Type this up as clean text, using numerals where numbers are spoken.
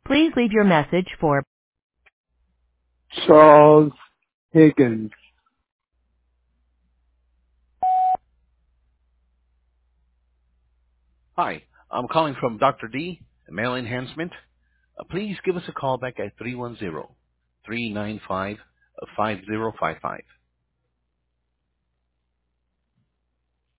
Please leave your message for Charles Higgins. Hi, I'm calling from Dr. D, Male Enhancement. Please give us a call back at 310-395-5055.